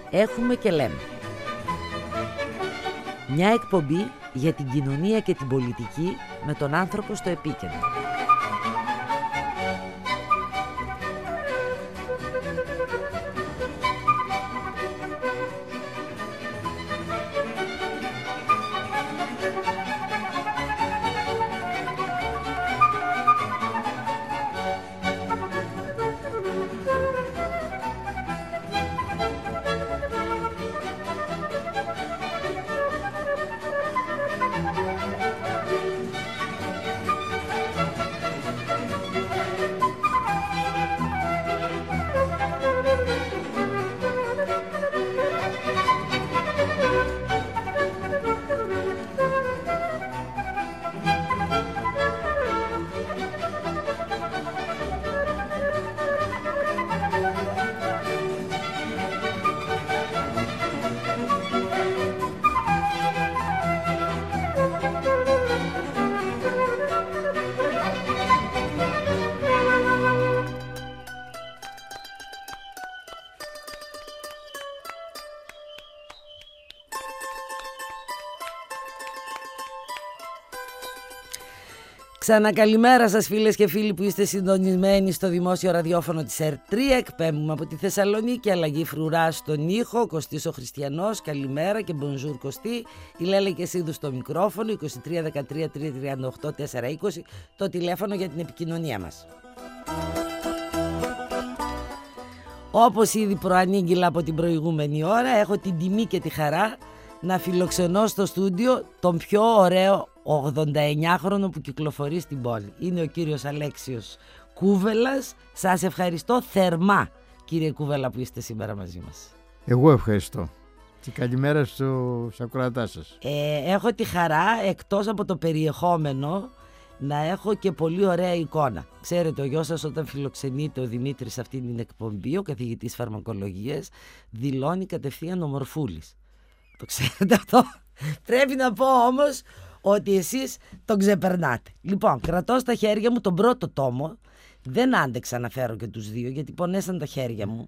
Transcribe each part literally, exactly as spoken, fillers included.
έχουμε και λέμε. Μια εκπομπή για την κοινωνία και την πολιτική με τον άνθρωπο στο επίκεντρο. Ξανακαλημέρα σας φίλες και φίλοι που είστε συντονισμένοι στο δημόσιο ραδιόφωνο της ΕΡΤ τρία. Εκπέμπουμε από τη Θεσσαλονίκη, αλλαγή φρουρά στον ήχο. Κωστής ο Χριστιανός, καλημέρα και bonjour Κωστή. Η Λέλα και Σίδου στο μικρόφωνο, είκοσι τρία δεκατρία τριακόσια τριάντα οκτώ τετρακόσια είκοσι το τηλέφωνο για την επικοινωνία μας. Όπως ήδη προανήγγειλα από την προηγούμενη ώρα, έχω την τιμή και τη χαρά να φιλοξενώ στο στούντιο τον πιο ωραίο ογδονταεννιάχρονο που κυκλοφορεί στην πόλη. Είναι ο κύριος Αλέξιος Κούβελας. Σας ευχαριστώ θερμά, κύριε Κούβελα, που είστε σήμερα μαζί μας. Εγώ ευχαριστώ. Και καλημέρα στους ακροατάς σας. Ε, έχω τη χαρά, εκτός από το περιεχόμενο, να έχω και πολύ ωραία εικόνα. Ξέρετε, ο γιος σας όταν φιλοξενείται ο Δημήτρης σε αυτή την εκπομπή, ο καθηγητής φαρμακολογίας, δηλώνει κατευθείαν ομορφούλης. Το ξέρετε αυτό? Πρέπει να πω όμως ότι εσείς τον ξεπερνάτε. Λοιπόν, κρατώ στα χέρια μου τον πρώτο τόμο. Δεν άντεξα να φέρω και τους δύο, γιατί πονέσαν τα χέρια μου,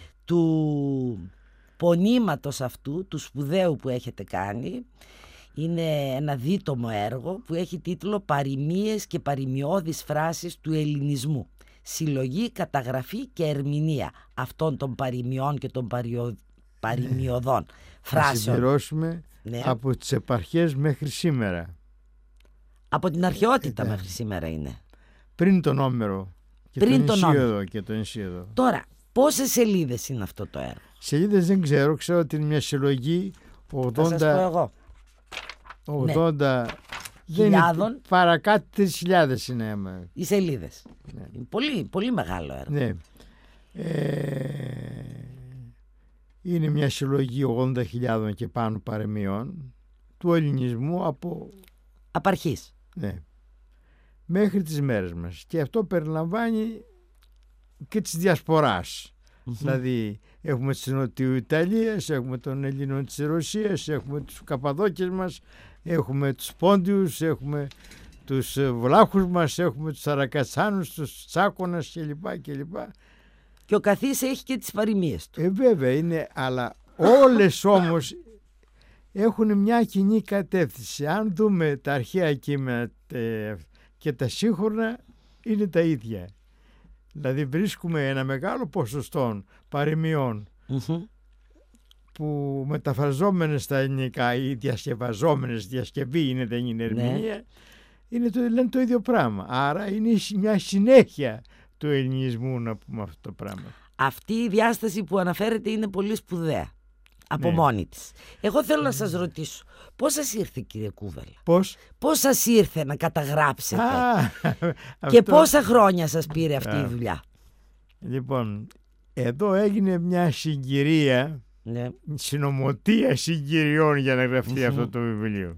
του πονήματος αυτού, του σπουδαίου που έχετε κάνει. Είναι ένα δίτομο έργο που έχει τίτλο «Παροιμίες και παροιμιώδεις φράσεις του ελληνισμού. Συλλογή, καταγραφή και ερμηνεία αυτών των παροιμιών και των παριο... παροιμιωδών φράσεων». Θα συμπληρώσουμε, ναι, από τις επαρχές μέχρι σήμερα. Από την αρχαιότητα ε, μέχρι σήμερα είναι. Πριν τον Όμερο και Πριν τον Ησίωδο και τον Ησίωδο. Τώρα, πόσες σελίδες είναι αυτό το έργο? Σελίδες δεν ξέρω, ξέρω ότι είναι μια συλλογή ογδόντα... Θα σας πω εγώ. ογδόντα... Ναι. Δεν είναι, παρακάτω τρεις χιλιάδες είναι. Οι σελίδες. Ναι. Είναι πολύ, πολύ μεγάλο έργο. Ναι. Ε... Είναι μια συλλογή ογδόντα χιλιάδων και πάνω παροιμιών του ελληνισμού από απαρχής, ναι, μέχρι τις μέρες μας. Και αυτό περιλαμβάνει και της διασποράς. Mm-hmm. Δηλαδή έχουμε τις Νοτιού Ιταλίας, έχουμε των Ελλήνων της Ρωσίας, έχουμε τους Καπαδόκες μας, έχουμε τους Πόντιους, έχουμε τους Βλάχους μας, έχουμε τους Αρακατσάνους, τους Τσάκωνας κλπ. κλπ. Και ο καθής έχει και τις παροιμίες του. Ε, βέβαια είναι, αλλά όλες όμως έχουν μια κοινή κατεύθυνση. Αν δούμε τα αρχαία κείμενα και τα σύγχρονα, είναι τα ίδια. Δηλαδή βρίσκουμε ένα μεγάλο ποσοστό παροιμιών mm-hmm. που μεταφραζόμενες στα ελληνικά ή διασκευαζόμενες, διασκευή είναι, δεν είναι ερμηνεία, ναι. είναι το, λένε το ίδιο πράγμα. Άρα είναι μια συνέχεια του ελληνισμού, να πούμε αυτό το πράγμα. Αυτή η διάσταση που αναφέρεται είναι πολύ σπουδαία από ναι. μόνη της. Εγώ θέλω να σας ρωτήσω, πώς σας ήρθε, κύριε Κούβελα? Πώς? Πώς σας ήρθε να καταγράψετε? Α, και αυτό... πόσα χρόνια σας πήρε αυτή Α. η δουλειά? Λοιπόν, εδώ έγινε μια συγκυρία, ναι. συνωμοτία συγκυριών για να γραφτεί mm-hmm. αυτό το βιβλίο.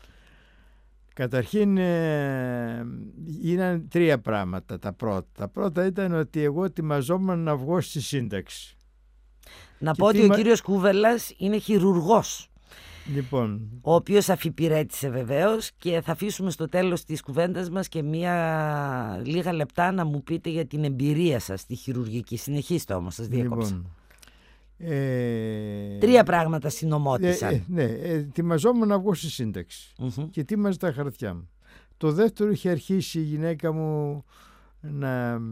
Καταρχήν ε, είναι τρία πράγματα τα πρώτα. Τα πρώτα ήταν ότι εγώ ετοιμαζόμουν να βγω στη σύνταξη. Να πω ότι ο κύριος Κούβελας είναι χειρουργός. Λοιπόν. Ο οποίος αφιπηρέτησε βεβαίως, και θα αφήσουμε στο τέλος της κουβέντας μας και μία λίγα λεπτά να μου πείτε για την εμπειρία σας στη χειρουργική. Συνεχίστε όμως, σας διέκοψα. Λοιπόν, Ε, Τρία πράγματα συνομώτησαν. Ε, ε, ναι, ε, ετοιμαζόμουν να βγω στη σύνταξη Mm-hmm. και ετοίμαζα τα χαρτιά μου. Το δεύτερο, είχε αρχίσει η γυναίκα μου να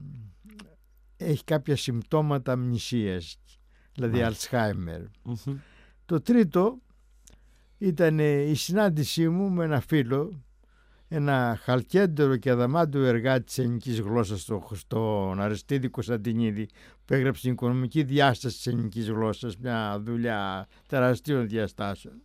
έχει κάποια συμπτώματα αμνησίας, δηλαδή Αλτσχάιμερ. Mm-hmm. Το τρίτο ήταν η συνάντησή μου με ένα φίλο, ένα χαλκέντερο και αδαμάντιο εργάτη της ελληνικής γλώσσας, στο, στον Αριστίδη Κωνσταντινίδη, που έγραψε την οικονομική διάσταση της ελληνικής γλώσσας, μια δουλειά τεραστίων διαστάσεων,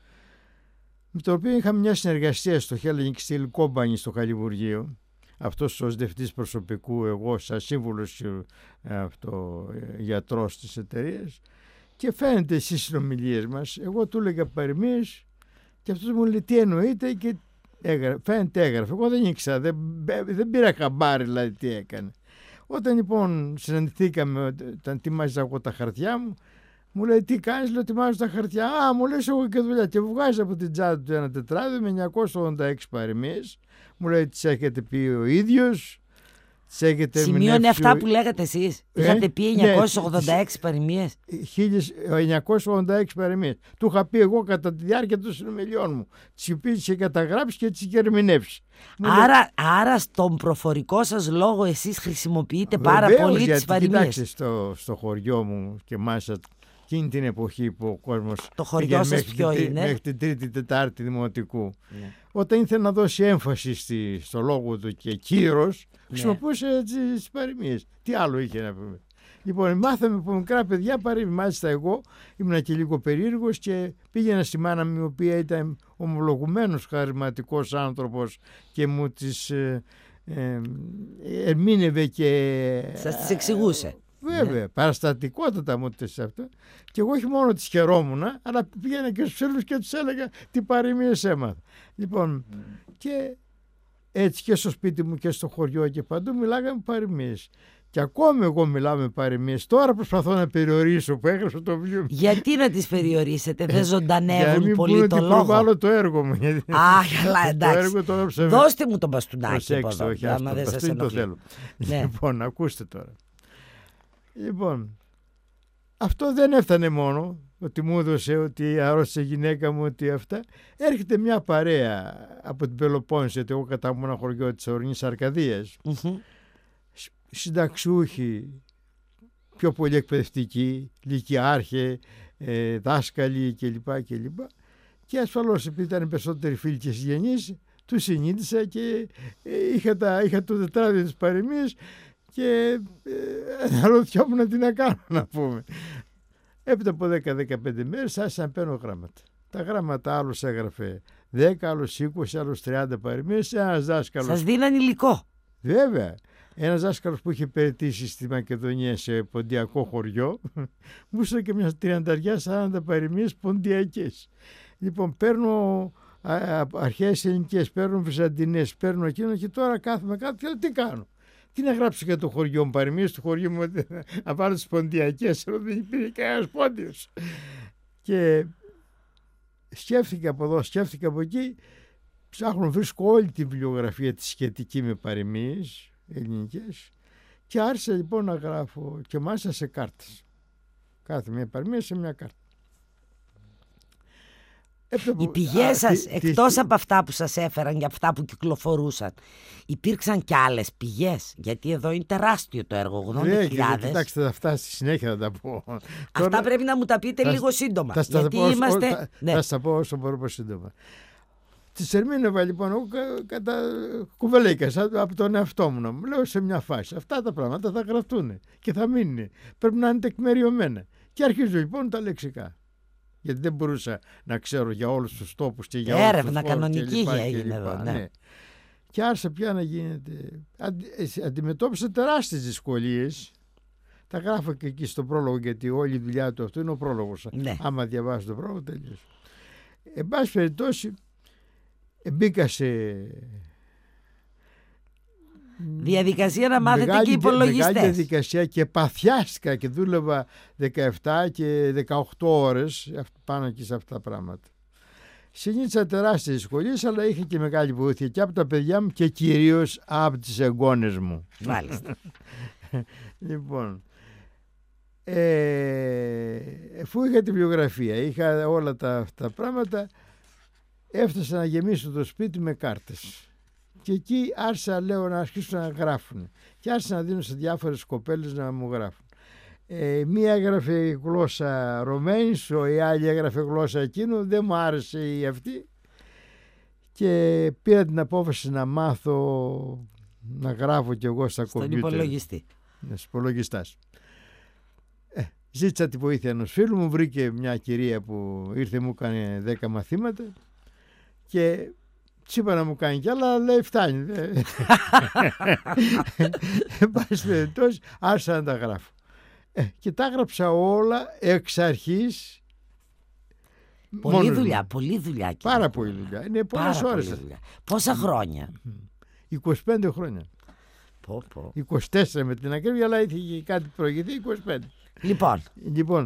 με το οποίο είχαμε μια συνεργασία στο Hellenic Steel Company στο Χαλιβουργείο, αυτός ως διευθυντής προσωπικού, εγώ σαν σύμβουλος αυτό, γιατρός της εταιρείας, και φαίνεται στις συνομιλίες μας, εγώ του έλεγα παροιμίες και αυτός μου λέει τι εννοείται, και έγραφε, φαίνεται έγραφε. Εγώ δεν ήξερα, δεν, δεν πήρα χαμπάρι δηλαδή τι έκανε. Όταν λοιπόν συναντηθήκαμε, όταν ετοιμάζα εγώ τα χαρτιά μου, μου λέει τι κάνεις, λέω ετοιμάζω τα χαρτιά. Α, μου λες εγώ και δουλειά. Και βγάζει από την τσάντα του ένα τετράδιο με εννιακόσιες ογδόντα έξι παροιμίες. Μου λέει τις έχετε πει ο ίδιος. Σημειώνει αυτά που λέγατε εσείς. Ε? Είχατε πει εννιακόσιες ογδόντα έξι ναι, παροιμίες. χίλια εννιακόσιες ογδόντα έξι παροιμίες. Του είχα πει εγώ κατά τη διάρκεια των συνομιλιών μου. Τις οποίες είχε καταγράψει και τις είχε ερμηνεύσει. Άρα, λέει... άρα στον προφορικό σας λόγο εσείς χρησιμοποιείτε πάρα Βεβαίως, πολύ τις παροιμίες. Κοιτάξτε, στο, στο χωριό μου και μάλιστα εκείνη την εποχή που ο κόσμος. Το χωριό σας ποιο την, είναι? Μέχρι την τρίτη, τετάρτη δημοτικού. Ναι. Όταν ήθελε να δώσει έμφαση στη, στο λόγο του και κύρος, χρησιμοποιούσε ναι. τις παροιμίες. Τι άλλο είχε να πούμε. Λοιπόν, μάθαμε από μικρά παιδιά παροιμίες. Μάλιστα, εγώ ήμουν και λίγο περίεργος και πήγαινα στη μάνα μου, η οποία ήταν ομολογουμένος χαρισματικός άνθρωπος και μου τις ε, ε, ερμήνευε και. Σας τις εξηγούσε. Βέβαια, ναι. Παραστατικότατα μου τις αυτό. Και εγώ όχι μόνο τις χαιρόμουν, αλλά πήγαινα και στους φίλους και τους έλεγα τι παροιμίες έμαθα. Λοιπόν, mm. και έτσι και στο σπίτι μου και στο χωριό και παντού μιλάγαμε παροιμίες. Και ακόμη εγώ μιλάω με παροιμίες. Τώρα προσπαθώ να περιορίσω που έγραψα το βιβλίο. Γιατί να τις περιορίσετε, δεν ζωντανεύουν για πολύ το λόγο. Για μην το έργο μου. Α, καλά, εντάξει. Το έργο το δώστε μου τον μπαστούνάκι. Προσέξτε, όχι αυτό, αυτό είναι το θέλω. Ναι. Λοιπόν, ακούστε τώρα. Λοιπόν, αυτό δεν έφτανε μόνο ότι μου έδωσε, ότι αρρώστησε η γυναίκα μου, ότι αυτά. Έρχεται μια παρέα από την Πελοπόννησο, γιατί εγώ κατάγομαι ένα χωριό της Ορεινής Αρκαδίας. Mm-hmm. Συνταξιούχοι, πιο πολύ εκπαιδευτικοί, λυκειάρχε, ε, δάσκαλοι κλπ. κλπ. Και ασφαλώς επειδή ήταν περισσότεροι φίλοι και συγγενείς, τους συνείδησα και ε, είχα, τα, είχα το τετράδιο της παροιμίας και ε, αναρωτιόμουν τι να κάνω, να πούμε. Έπειτα από δέκα με δεκαπέντε μέρες άρχισα να παίρνω γράμματα. Τα γράμματα άλλος έγραφε δέκα, άλλος είκοσι, άλλος τριάντα παροιμίες. Ένας δάσκαλος. Σας δίναν υλικό. Βέβαια. Ένας δάσκαλος που είχε περιτήσει στη Μακεδονία σε ποντιακό χωριό, μου έστειλε και μια τριανταριά σαράντα παροιμίες ποντιακές. Λοιπόν, παίρνω αρχαίες ελληνικές, παίρνω βυζαντινές, παίρνω εκείνο και τώρα κάθομαι κάτω και λέω τι κάνω. Τι να γράψω για το χωριό μου, παροιμίες του χωριού μου, να βάλω τις ποντιακές, ενώ δεν υπήρχε κανένας πόντιος. Και σκέφτηκα από εδώ, σκέφτηκα από εκεί, ψάχνω, βρίσκω όλη τη βιβλιογραφία τη σχετική με παροιμίες ελληνικές και άρχισα λοιπόν να γράφω και μάλιστα σε κάρτες. Κάθε μια παροιμία σε μια κάρτα. Οι πηγές σας, εκτός από αυτά που σας έφεραν και αυτά που κυκλοφορούσαν, υπήρξαν και άλλες πηγές? Γιατί εδώ είναι τεράστιο το έργο, ογδόντα χιλιάδες. Κοιτάξτε, αυτά στη συνέχεια θα τα πω. Αυτά τώρα, πρέπει να μου τα πείτε θα, λίγο σύντομα. Θα, γιατί θα, είμαστε... θα, ναι. θα σας τα πω όσο μπορώ πω σύντομα. Τις ερμήνευα λοιπόν εγώ κατά κουβελέικα από τον εαυτό μου, να μου λέω σε μια φάση. Αυτά τα πράγματα θα γραφτούν και θα μείνουν. Πρέπει να είναι τεκμεριωμένα. Και αρχίζω λοιπόν τα λεξικά. Γιατί δεν μπορούσα να ξέρω για όλους τους τόπους και για έρευνα, όλους τους κανονική φόρους έγινε εδώ, ναι. ναι. Και άρχισα πια να γίνεται. Αντι, αντιμετώπισα τεράστιες δυσκολίες. Τα γράφω και εκεί στο πρόλογο, γιατί όλη η δουλειά του αυτό είναι ο πρόλογος. Ναι. Άμα διαβάσει το πρόλογο, τελείωσε. Εν πάση περιπτώσει, μπήκα σε διαδικασία να μάθετε μεγάλη, και υπολογιστές. Μεγάλη διαδικασία και παθιάστηκα και δούλευα δεκαεπτά και δεκαοκτώ ώρες πάνω και σε αυτά τα πράγματα. Συνήθισα τεράστιες δυσκολίες, αλλά είχα και μεγάλη βοήθεια και από τα παιδιά μου και κυρίως από τις εγγόνες μου. Μάλιστα. Λοιπόν, Ε, εφού είχα τη βιογραφία, είχα όλα τα, τα πράγματα, έφτασα να γεμίσω το σπίτι με κάρτες. Και εκεί άρχισα, λέω, να αρχίσουν να γράφουν. Και άρχισα να δίνω σε διάφορες κοπέλες να μου γράφουν. Ε, μία έγραφε γλώσσα Ρωμένης, η άλλη έγραφε γλώσσα εκείνου, δεν μου άρεσε η αυτή. Και πήρα την απόφαση να μάθω να γράφω κι εγώ στα κομπιούτερ. Στον υπολογιστή. Ναι, στους υπολογιστάς. Ε, ζήτησα τη βοήθεια ενός φίλου μου, βρήκε μια κυρία που ήρθε, μου έκανε δέκα μαθήματα και της είπα να μου κάνει κι άλλα, λέει φτάνει. Εν πάση περιπτώσει, άρχισα να τα γράφω. Ε, και τα έγραψα όλα εξ αρχής. Πολλή δουλειά, πολλή δουλειά. Πάρα πολλή δουλειά. Είναι πολλές ώρες. Πόσα χρόνια? είκοσι πέντε χρόνια. Πω, πω. είκοσι τέσσερα με την ακρίβεια, αλλά είχε κάτι προηγηθεί, είκοσι πέντε. Λοιπόν, λοιπόν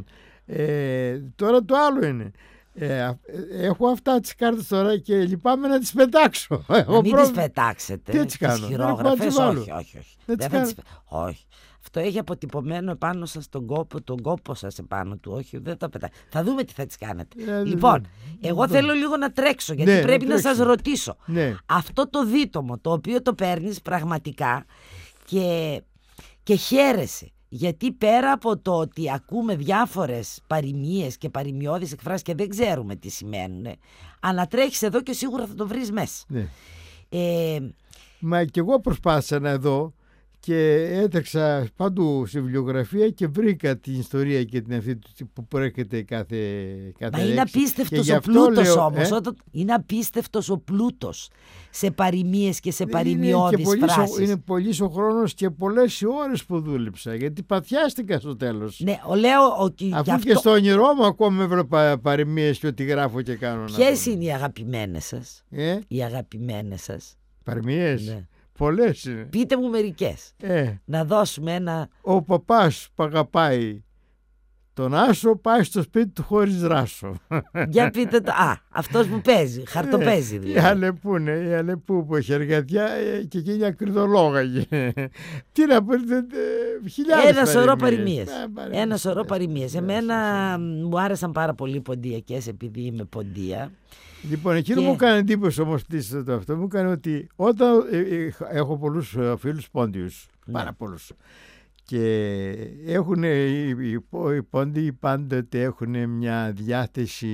ε, τώρα το άλλο είναι. Ε, έχω αυτά τις κάρτες τώρα και λυπάμαι να τις πετάξω. Να μην τις πετάξετε. Τι έτσι κάνω? Χειρόγραφες, όχι, όχι, όχι. Δεν Δεν θα τις... όχι. Αυτό έχει αποτυπωμένο επάνω σας τον κόπο, τον κόπο σας επάνω του. Όχι, δεν τα πετάξετε. Θα δούμε τι θα τις κάνετε. Ε, λοιπόν, δε, εγώ δε. θέλω λίγο να τρέξω, γιατί ναι, πρέπει να, να σας ρωτήσω. Ναι. Αυτό το δίτομο, το οποίο το παίρνεις πραγματικά και, και χαίρεσαι. Γιατί πέρα από το ότι ακούμε διάφορες παροιμίες και παροιμιώδεις εκφράσεις και δεν ξέρουμε τι σημαίνουν, ανατρέχεις εδώ και σίγουρα θα το βρεις μέσα. Ναι. Ε, Μα και εγώ προσπάθησα να δω και έτρεξα παντού στη βιβλιογραφία και βρήκα την ιστορία και την αυτή που προέρχεται κάθε, κάθε Μα είναι λέξη. απίστευτος ο πλούτος όμως. Ε? Όταν... Είναι απίστευτος ο πλούτος σε παροιμίες και σε παροιμιώδεις φράσεις. Είναι πολύς ο χρόνος και πολλές οι ώρες που δούλεψα, γιατί παθιάστηκα στο τέλος. Ναι, ο λέω ότι αφού και, αυτό... και στο όνειρό μου ακόμα έβλεπα παροιμίες και ότι γράφω και κάνω. Ποιες είναι οι αγαπημένες σας? Ε? Οι αγαπημένες σας παροιμίες? Ναι. Πολλές είναι. Πείτε μου μερικές. Ε, να δώσουμε ένα... Ο παπάς που αγαπάει τον άσο πάει στο σπίτι του χωρίς ράσο. Για πείτε το. Α, αυτός που παίζει, χαρτοπαίζει δηλαδή. Η Αλεπού, ναι, η Αλεπού που έχει εργατιά και εκείνη ακριδολόγαγε. Τι να πω, χιλιάδες Ένα σωρό παροιμίες. παροιμίες. Ένα σωρό παροιμίες. Εμένα μου άρεσαν πάρα πολύ οι ποντιακές επειδή είμαι ποντία. Λοιπόν, εκείνο και... μου έκανε εντύπωση όμως το αυτό, μου έκανε ότι όταν ε, ε, έχω πολλούς ε, φίλους πόντιους, ναι. πάρα πολλούς, και έχουν οι, οι, οι πόντιοι πάντοτε έχουν μια διάθεση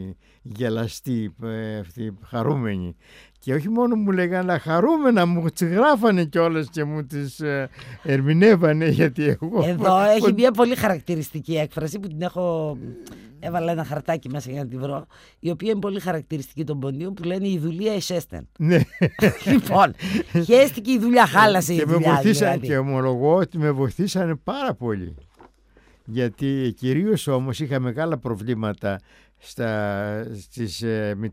γελαστή, αυτή, χαρούμενη. Και όχι μόνο μου λέγανε χαρούμενα, μου τις γράφανε κιόλας και μου τις ε, ερμηνεύανε, γιατί εγώ... Εδώ έχει μια πολύ χαρακτηριστική έκφραση που την έχω... Έβαλα ένα χαρτάκι μέσα για να τη βρω, η οποία είναι πολύ χαρακτηριστική των ποντίων, που λένε η δουλεία εσέστεν. Ναι. Λοιπόν, χαίστηκε η δουλειά, χάλασε η δουλειά. Και, δηλαδή. και ομολογώ ότι με βοηθήσανε πάρα πολύ. Γιατί κυρίως όμως είχα μεγάλα προβλήματα στα, στις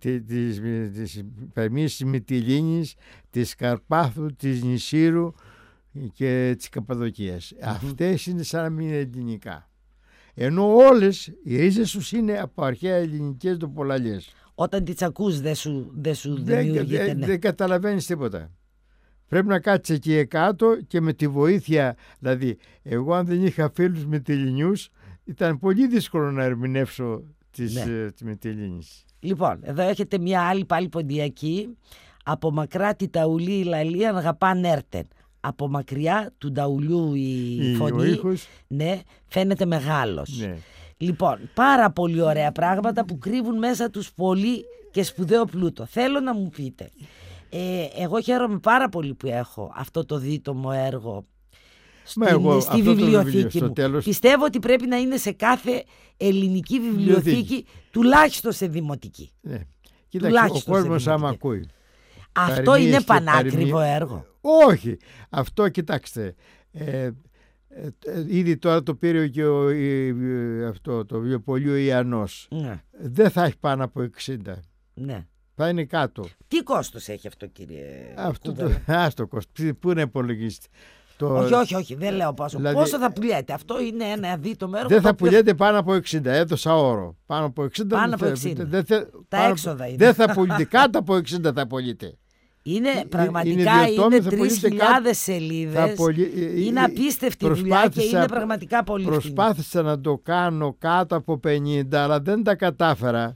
παροιμίες της Μυτιλήνης, της Καρπάθου, της Νησύρου και της Καπαδοκίας. Mm-hmm. Αυτές είναι σαν να μην είναι ελληνικά. Ενώ όλες οι ρίζες τους είναι από αρχαία ελληνικές τοπολαλιές. Όταν τις ακούς δεν σου, δε σου δεν, δημιουργείται. Δεν, ναι. δεν καταλαβαίνεις τίποτα. Πρέπει να κάτσεις εκεί κάτω και με τη βοήθεια, δηλαδή εγώ αν δεν είχα φίλους Μυτιληνιούς ήταν πολύ δύσκολο να ερμηνεύσω τις, ναι. ε, τη Μυτιλήνης. Λοιπόν, εδώ έχετε μια άλλη πάλι ποντιακή. Από μακρά τη ταουλή η λαλία αγαπάν έρτεν. Από μακριά του νταουλιού η, η φωνή, ναι, φαίνεται μεγάλος. Ναι. Λοιπόν, πάρα πολύ ωραία πράγματα που κρύβουν μέσα τους πολύ και σπουδαίο πλούτο. Θέλω να μου πείτε, ε, εγώ χαίρομαι πάρα πολύ που έχω αυτό το δίτομο έργο στην, εγώ, στη βιβλιοθήκη μου. Τέλος... Πιστεύω ότι πρέπει να είναι σε κάθε ελληνική βιβλιοθήκη, βιβλιοθήκη. Τουλάχιστον σε δημοτική. Ναι. Κοίταξε, ο κόσμος άμα ακούει. Αυτό παροιμίες είναι πανάκριβο παροιμίες... έργο. Όχι. Αυτό κοιτάξτε. Ε, ε, ε, ήδη τώρα το πήρε και ο, ε, ε, αυτό, το βιβλιοπωλείο Ιαννός. Ναι. Δεν θα έχει πάνω από εξήντα. Ναι. Θα είναι κάτω. Τι κόστος έχει αυτό, κύριε αυτό το, ας το κόστος. Πού να υπολογίσετε. Το... Όχι, όχι, όχι, δεν λέω πόσο. Δηλαδή, πόσο θα πουλιέται. Αυτό είναι ένα δίτομο έργο. Δεν θα οποίο... πουλιέται πάνω από εξήντα. Έδωσα όρο. Πάνω από εξήντα. Πάνω από εξήντα. Δεν, δεν, τα πάνω... έξοδα είναι. Δεν θα πουλιέται. Κάτω από εξήντα θα πουλιέται. Είναι είναι πραγματικά διωτόμοι, είναι θα τρεις πωλείται χιλιάδες θα σελίδες. πωλεί- Είναι απίστευτη δουλειά και προσπάθησα- είναι πραγματικά πολύ φθηνή. Προσπάθησα να το κάνω κάτω από πενήντα, αλλά δεν τα κατάφερα.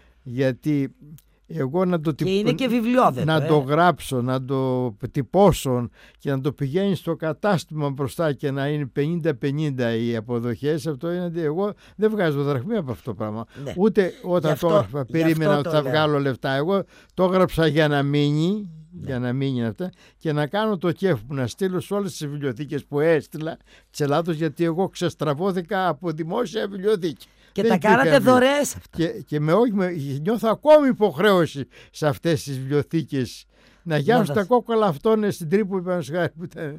Γιατί εγώ να το, Και τυπ- είναι και βιβλιόδετο. να ε. το γράψω, να το τυπώσω και να το πηγαίνει στο κατάστημα μπροστά και να είναι πενήντα πενήντα οι αποδοχές, αυτό είναι. Εγώ δεν βγάζω δραχμή από αυτό το πράγμα. Ναι. Ούτε όταν Γι' αυτό- το έγραφα γι' περίμενα αυτό ότι το θα λέω. βγάλω λεφτά. Εγώ το έγραψα για να μείνει. Ναι. Για να μείνει αυτά και να κάνω το κέφι μου, να στείλω σε όλες τις βιβλιοθήκες που έστειλα της Ελλάδος, γιατί εγώ ξεστραβώθηκα από δημόσια βιβλιοθήκη. Και Δεν τα υπήρχε κάνατε αμοιβή. δωρεές αυτά. Και, και με, όχι, με, νιώθω ακόμη υποχρέωση σε αυτές τις βιβλιοθήκες να γιάσω Να τα δας. κόκκαλα αυτών στην Τρίπολη που ήταν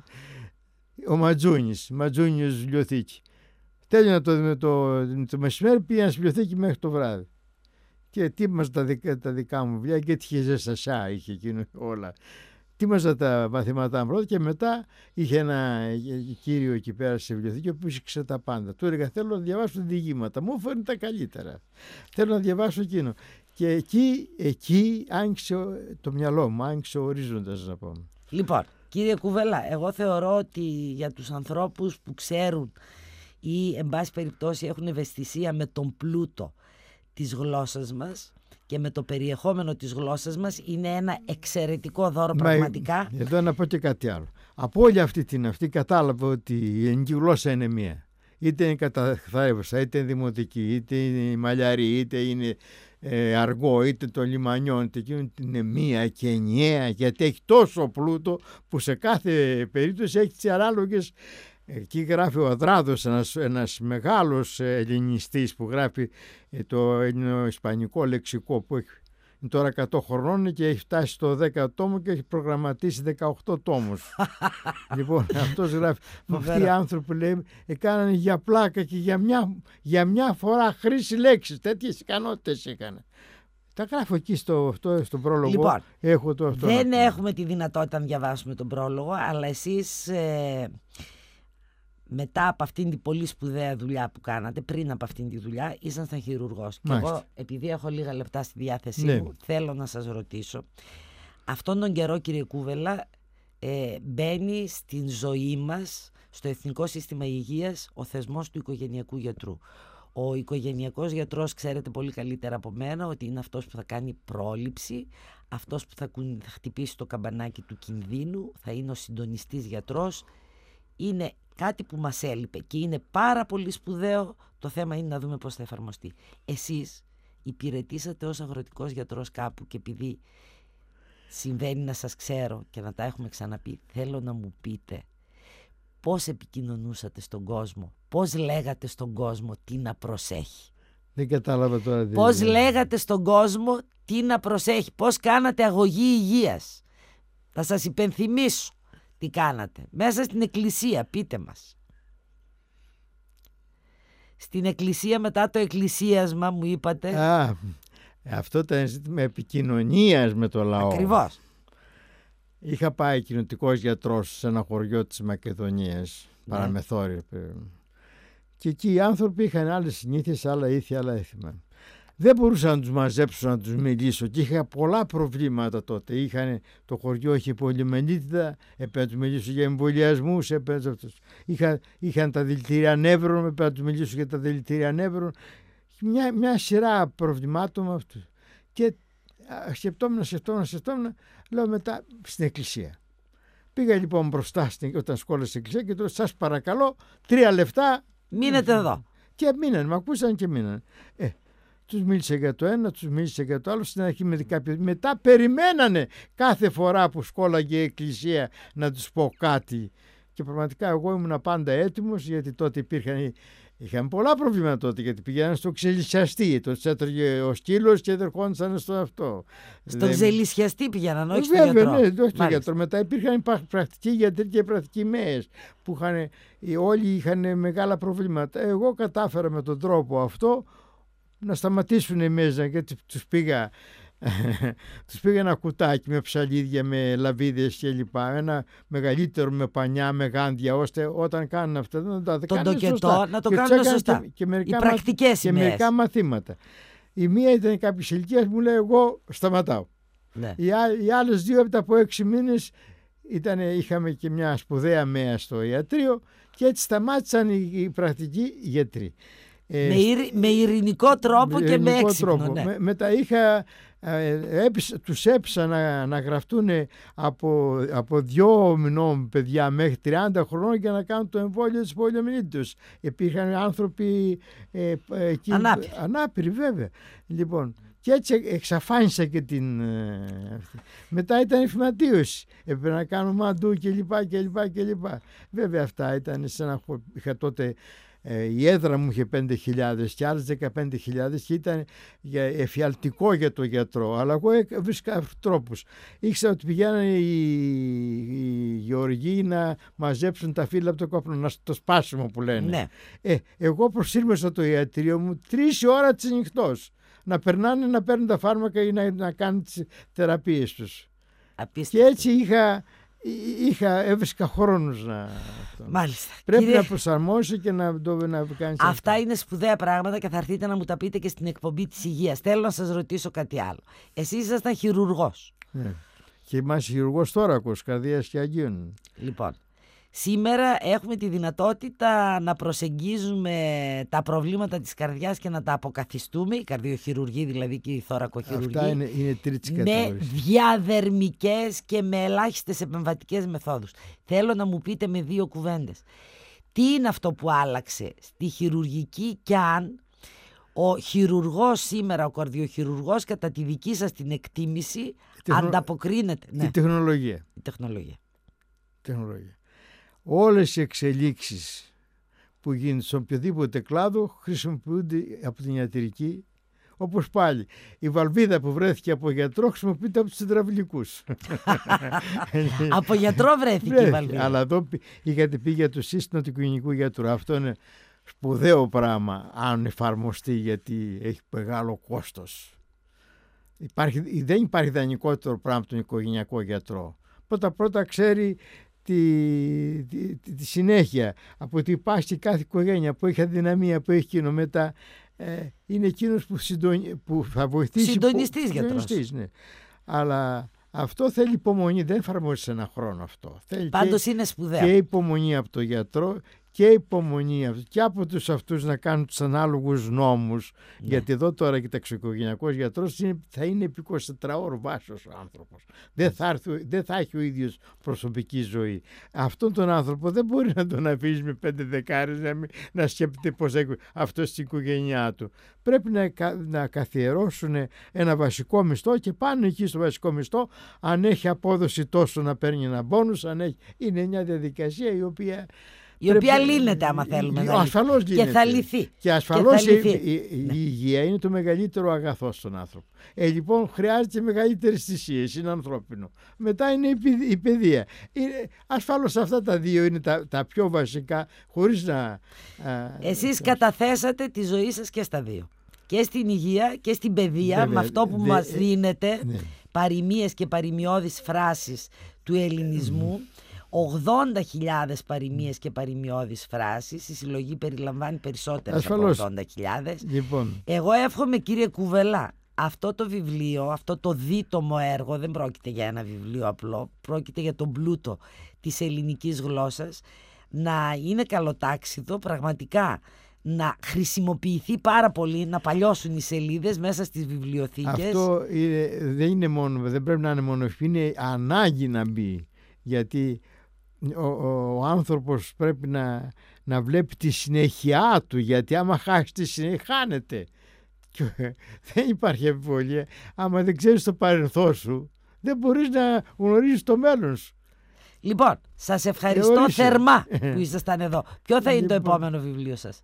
ο Ματζούνης, Ματζούνιος βιβλιοθήκη. Τέλειωνα το, το, το, το μεσημέρι, πήγα στη βιβλιοθήκη μέχρι το βράδυ. Και τίμαζα τα δικά, τα δικά μου βιβλία και είχε ζεστασιά, είχε εκείνο όλα. Τίμαζα τα μαθήματά μου πρώτα και μετά είχε ένα κύριο εκεί πέρα στη βιβλιοθήκη που ήξερε τα πάντα. Του έλεγα: θέλω να διαβάσω διηγήματα. Μου φέρνει τα καλύτερα. Θέλω να διαβάσω εκείνο. Και εκεί, εκεί άνοιξε το μυαλό μου, άνοιξε ο ορίζοντας, να πούμε. Λοιπόν, κύριε Κουβέλα, εγώ θεωρώ ότι για τους ανθρώπους που ξέρουν ή εν πάση περιπτώσει έχουν ευαισθησία με τον πλούτο της γλώσσας μας και με το περιεχόμενο της γλώσσας μας, είναι ένα εξαιρετικό δώρο. Μα, πραγματικά. Εδώ να πω και κάτι άλλο. Από όλη αυτή την αυτή κατάλαβα ότι η ελληνική γλώσσα είναι μία. Είτε είναι καταθάρευσα, είτε είναι δημοτική, είτε είναι μαλλιαρή, είτε είναι ε, αργό, είτε το λιμανιόν, είτε εκείνο, είναι μία και ενιαία, γιατί έχει τόσο πλούτο που σε κάθε περίπτωση έχει τις ανάλογες. Εκεί γράφει ο Αδράδος, ένας, ένας μεγάλος ελληνιστής που γράφει το ελληνο-ισπανικό λεξικό, που έχει, είναι τώρα εκατό χρονών και έχει φτάσει στο δέκα τόμο και έχει προγραμματίσει δεκαοκτώ τόμους. Λοιπόν, αυτός γράφει. Αυτοί οι άνθρωποι, λέει, έκαναν για πλάκα και για μια, για μια φορά χρήση λέξης. Τέτοιες ικανότητες έκανε. Τα γράφω εκεί στο, στο, στο πρόλογο. Λοιπόν, έχω το, αυτό δεν έχουμε τη δυνατότητα να διαβάσουμε τον πρόλογο, αλλά εσείς ε, μετά από αυτήν την πολύ σπουδαία δουλειά που κάνατε, πριν από αυτήν τη δουλειά, ήσασταν χειρουργός. Και εγώ, επειδή έχω λίγα λεπτά στη διάθεσή ναι. μου, θέλω να σας ρωτήσω. Αυτόν τον καιρό, κύριε Κούβελα, ε, μπαίνει στην ζωή μας, στο Εθνικό Σύστημα Υγείας, ο θεσμός του οικογενειακού γιατρού. Ο οικογενειακός γιατρός, ξέρετε πολύ καλύτερα από μένα, ότι είναι αυτός που θα κάνει πρόληψη, αυτός που θα χτυπήσει το καμπανάκι του κινδύνου, θα είναι ο συντονιστής γιατρός. Είναι κάτι που μας έλειπε και είναι πάρα πολύ σπουδαίο. Το θέμα είναι να δούμε πώς θα εφαρμοστεί. Εσείς υπηρετήσατε ως αγροτικός γιατρός κάπου, και επειδή συμβαίνει να σας ξέρω και να τα έχουμε ξαναπεί, θέλω να μου πείτε πώς επικοινωνούσατε στον κόσμο, πώς λέγατε στον κόσμο τι να προσέχει. Δεν κατάλαβα τώρα. Πώς λέγατε στον κόσμο τι να προσέχει, πώς κάνατε αγωγή υγείας. Θα σας υπενθυμίσω τι κάνατε. Μέσα στην εκκλησία, πείτε μας. Στην εκκλησία μετά το εκκλησίασμα μου είπατε. Α, αυτό ήταν ζήτημα επικοινωνίας με το λαό. Ακριβώς. Είχα πάει κοινοτικός γιατρός σε ένα χωριό της Μακεδονίας, ναι. Παραμεθόριο. Και εκεί οι άνθρωποι είχαν άλλες συνήθειες, άλλα ήθη, άλλα έθιμα. Δεν μπορούσα να τους μαζέψω, να τους μιλήσω, και είχα πολλά προβλήματα τότε. Είχαν, το χωριό είχε πολυμελίτιδα, έπρεπε να τους μιλήσω για εμβολιασμούς, είχαν, είχαν τα δηλητήρια νεύρων, έπρεπε να τους μιλήσω για τα δηλητήρια νεύρων. Μια, μια σειρά προβλημάτων με αυτούς. Και σκεπτόμουν, σκεπτόμουν, σκεπτόμουν, λέω μετά στην εκκλησία. Πήγα λοιπόν μπροστά στην, όταν σκόλασα στην εκκλησία και του σας παρακαλώ, τρία λεφτά. Μείνετε εδώ. Και μείναν, με ακούσαν και μείναν. Ε, τους μίλησε για το ένα, τους μίλησε για το άλλο. Στην αρχή με κάποιο... Μετά περιμένανε κάθε φορά που σκόλαγε η εκκλησία να τους πω κάτι. Και πραγματικά εγώ ήμουν πάντα έτοιμος, γιατί τότε υπήρχαν... Είχαν πολλά προβλήματα τότε, γιατί πηγαίναν στο ξελισσιαστή. Το έτρωγε ο σκύλος και ερχόντουσαν στο αυτό. Στον Δεν... ξελισσιαστή πήγαιναν, όχι Βέβαια, στο γιατρό. Ναι, όχι στο γιατρό. Μετά υπήρχαν πρακτικοί γιατροί και πρακτικοί μέες που είχαν, όλοι είχαν μεγάλα προβλήματα. Εγώ κατάφερα με τον τρόπο αυτό να σταματήσουν οι μέες, γιατί τους πήγα... τους πήγα ένα κουτάκι με ψαλίδια, με λαβίδες και λοιπά, ένα μεγαλύτερο με πανιά, με γάντια, ώστε όταν κάνουν αυτά να τα κάνουν τοκετό, σωστά. να το και κάνουν σωστά. Και, και μερικά, οι πρακτικές και μερικά μαθήματα. Η μία ήταν κάποιες ηλικίες, μου λέει εγώ σταματάω. Ναι. Οι, οι άλλες δύο έπειτα από έξι μήνες ήταν, είχαμε και μια σπουδαία μέα στο ιατρείο και έτσι σταμάτησαν οι, οι πρακτικοί γιατροί. Ε, με, ειρη, με ειρηνικό τρόπο με και με έξυπνο. Τρόπο. Ναι. Με, μετά είχα, ε, έπεισα, τους έπεισα να, να γραφτούν από, από δυο μηνών παιδιά μέχρι τριάντα χρονών για να κάνουν το εμβόλιο της πολιομιελίτιδος. Υπήρχαν άνθρωποι ε, εκεί, ανάπηροι. ανάπηροι βέβαια. Λοιπόν, και έτσι εξαφάνισα και την... Ε, μετά ήταν η φυματίωση. Έπρεπε να κάνω μαντού κλπ. κλπ, κλπ. Βέβαια αυτά ήταν σε ένα... Είχα τότε... Ε, η έδρα μου είχε πέντε χιλιάδες και άλλες δεκαπέντε χιλιάδες και ήταν για, εφιαλτικό για το γιατρό. Αλλά εγώ βρίσκα τρόπους. Ήξερα ότι πηγαίνανε οι, οι γεωργοί να μαζέψουν τα φύλλα από το κόπνο, να το σπάσιμο που λένε. Ναι. Ε, εγώ προσήλμασα το ιατρείο μου τρεις η ώρα της νυχτός. Να περνάνε να παίρνουν τα φάρμακα ή να, να κάνουν τις θεραπείες τους. Απίστευτο. Και έτσι είχα... Είχα, έβρισκα χρόνους να... Μάλιστα. Πρέπει Κύριε... να προσαρμόσει και να το να κάνεις αυτά. Αυτά είναι σπουδαία πράγματα και θα έρθετε να μου τα πείτε και στην εκπομπή της υγείας. Θέλω να σας ρωτήσω κάτι άλλο. Εσείς ήσασταν χειρουργός. Ναι. Και είμαστε χειρουργός τόρακος, καρδίας και αγγείων. Λοιπόν, σήμερα έχουμε τη δυνατότητα να προσεγγίζουμε τα προβλήματα της καρδιάς και να τα αποκαθιστούμε, οι καρδιοχειρουργοί δηλαδή και οι θωρακοχειρουργοί. Αυτά είναι, είναι τρίτη με κατηγορία. διαδερμικές και με ελάχιστες επεμβατικές μεθόδους. Θέλω να μου πείτε με δύο κουβέντες. Τι είναι αυτό που άλλαξε στη χειρουργική και αν ο χειρουργός σήμερα, ο καρδιοχειρουργός, κατά τη δική σας την εκτίμηση, Τεχνο... ανταποκρίνεται. Η ναι. τεχνολογία. Η τεχνολογία. τεχνολογία. Όλες οι εξελίξεις που γίνονται σε οποιοδήποτε κλάδο χρησιμοποιούνται από την ιατρική. Όπως πάλι, η βαλβίδα που βρέθηκε από γιατρό χρησιμοποιείται από τους υδραυλικούς. Από γιατρό βρέθηκε η βαλβίδα. Αλλά εδώ είχατε πει για το σύστημα του κοινωνικού γιατρού. Αυτό είναι σπουδαίο πράγμα αν εφαρμοστεί, γιατί έχει μεγάλο κόστος. Υπάρχει, δεν υπάρχει δανεικότερο πράγμα από τον οικογενειακό γιατρό. Πρώτα πρώτα ξέρει Τη, τη, τη, τη συνέχεια από ότι υπάρχει κάθε οικογένεια που έχει αδυναμία, που έχει κοινό μετά, ε, είναι εκείνος που, συντονι, που θα βοηθήσει. Συντονιστής γιατρός. Ναι. Αλλά αυτό θέλει υπομονή, δεν εφαρμόζει σε ένα χρόνο αυτό. Θέλει Πάντως και, είναι σπουδαίο. Και υπομονή από τον γιατρό και υπομονή και από τους αυτούς να κάνουν τους ανάλογους νόμους. Ναι. Γιατί εδώ τώρα και ταξικογενειακός γιατρός είναι, θα είναι επί εικοσιτετράωρο βάσος ο άνθρωπος. Δεν θα, έρθει, δεν θα έχει ο ίδιος προσωπική ζωή. Αυτόν τον άνθρωπο δεν μπορεί να τον αφήσει με πέντε δεκάρες να, να σκέφτεται πώς έχει αυτό στην οικογένειά του. Πρέπει να, να καθιερώσουν ένα βασικό μισθό και πάνω εκεί στο βασικό μισθό, αν έχει απόδοση τόσο να παίρνει ένα μπόνους, αν έχει, είναι μια διαδικασία η οποία... Η πρέπει... οποία λύνεται άμα θέλουμε να ασφαλώς λύνεται. Και θα λυθεί. Και ασφαλώς και λυθεί. η, η, ναι. η υγεία είναι το μεγαλύτερο αγαθό στον άνθρωπο. Ε, λοιπόν, χρειάζεται μεγαλύτερες θυσίες, είναι ανθρώπινο. Μετά είναι η, η παιδεία. Είναι, ασφαλώς αυτά τα δύο είναι τα, τα πιο βασικά, χωρίς να... Α, Εσείς α, καταθέσατε τη ζωή σας και στα δύο. Και στην υγεία και στην παιδεία, βέβαια, με αυτό που δε, μας δίνετε, ναι. παροιμίες και παροιμιώδεις φράσεις του ελληνισμού, mm. ογδόντα χιλιάδες παροιμίες και παροιμιώδεις φράσεις. Η συλλογή περιλαμβάνει περισσότερες από ογδόντα χιλιάδες. Λοιπόν. Εγώ εύχομαι, κύριε Κουβελά, αυτό το βιβλίο, αυτό το δίτομο έργο δεν πρόκειται για ένα βιβλίο απλό, πρόκειται για τον πλούτο της ελληνικής γλώσσας, να είναι καλοτάξιδο, πραγματικά να χρησιμοποιηθεί πάρα πολύ, να παλιώσουν οι σελίδες μέσα στις βιβλιοθήκες. Αυτό είναι, δεν είναι μόνο, δεν πρέπει να είναι μόνο, είναι ανάγκη να μπει, γιατί ο, ο, ο άνθρωπος πρέπει να, να βλέπει τη συνέχεια του, γιατί άμα χάσει τη συνέχεια χάνεται. Και δεν υπάρχει αμφιβολία. Άμα δεν ξέρεις το παρελθόν σου, δεν μπορείς να γνωρίζεις το μέλλον σου. Λοιπόν, σας ευχαριστώ θερμά που ήσασταν εδώ. Ποιο θα είναι λοιπόν το επόμενο βιβλίο σας?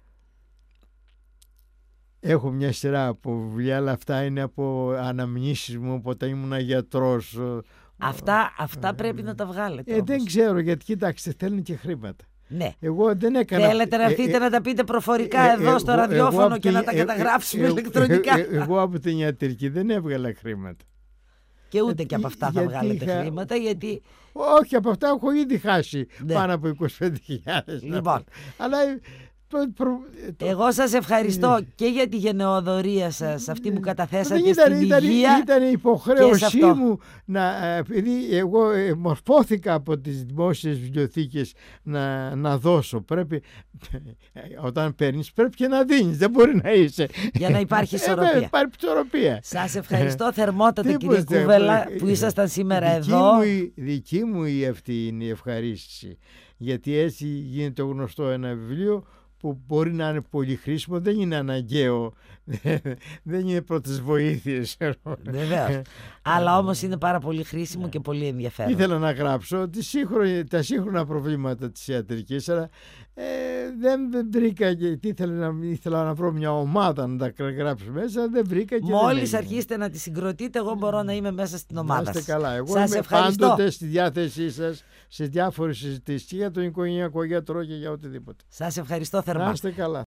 Έχω μια σειρά από βιβλία, αλλά αυτά είναι από αναμνήσεις μου, από όταν ήμουν γιατρός. Αυτά, αυτά πρέπει να τα βγάλετε. Ε, δεν ξέρω, γιατί κοιτάξτε, θέλουν και χρήματα. Ναι. Εγώ δεν έκανα... Θέλετε να έρθετε ε, ε, να τα πείτε προφορικά ε, εδώ στο ε, ραδιόφωνο και την... να τα καταγράψουμε ε, ηλεκτρονικά. Ε, ε, εγώ από την ιατρική δεν έβγαλα χρήματα. Και ούτε ε, και από αυτά θα βγάλετε είχα... χρήματα, γιατί... Όχι, από αυτά έχω ήδη χάσει, ναι, πάνω από είκοσι πέντε χιλιάδες. Λοιπόν. Αλλά Εγώ σας ευχαριστώ και για τη γενναιοδωρία σας, αυτή που καταθέσατε ήταν, στην ήταν, υγεία. Ήταν υποχρέωσή μου, να, επειδή εγώ μορφώθηκα από τις δημόσιες βιβλιοθήκες να, να δώσω. Πρέπει, όταν παίρνεις πρέπει και να δίνεις, δεν μπορεί να είσαι. Για να υπάρχει ισορροπία. Ε, υπάρχει ισορροπία. Σας ευχαριστώ θερμότατα κύριε Κούβελα που ήσασταν σήμερα δική εδώ. Μου, δική μου η αυτή είναι η ευχαρίστηση, γιατί έτσι γίνεται γνωστό ένα βιβλίο που μπορεί να είναι πολύ χρήσιμο, δεν είναι αναγκαίο, δεν είναι πρώτες βοήθειες. Βεβαίως. Αλλά όμως είναι πάρα πολύ χρήσιμο και πολύ ενδιαφέρον. Ήθελα να γράψω τη σύγχρονη, τα σύγχρονα προβλήματα της ιατρικής, αλλά ε, δεν, δεν βρήκα, γιατί ήθελα να, ήθελα να βρω μια ομάδα να τα γράψω μέσα, δεν βρήκα. Και μόλις δεν αρχίσετε να τη συγκροτείτε, εγώ μπορώ να είμαι μέσα στην ομάδα σας. καλά. Εγώ σας είμαι ευχαριστώ. πάντοτε στη διάθεσή σας σε διάφορες συζητήσεις για τον οικογενειακό γιατρό και για οτιδήποτε. Σας ευχαριστώ θερμά. Να είστε καλά.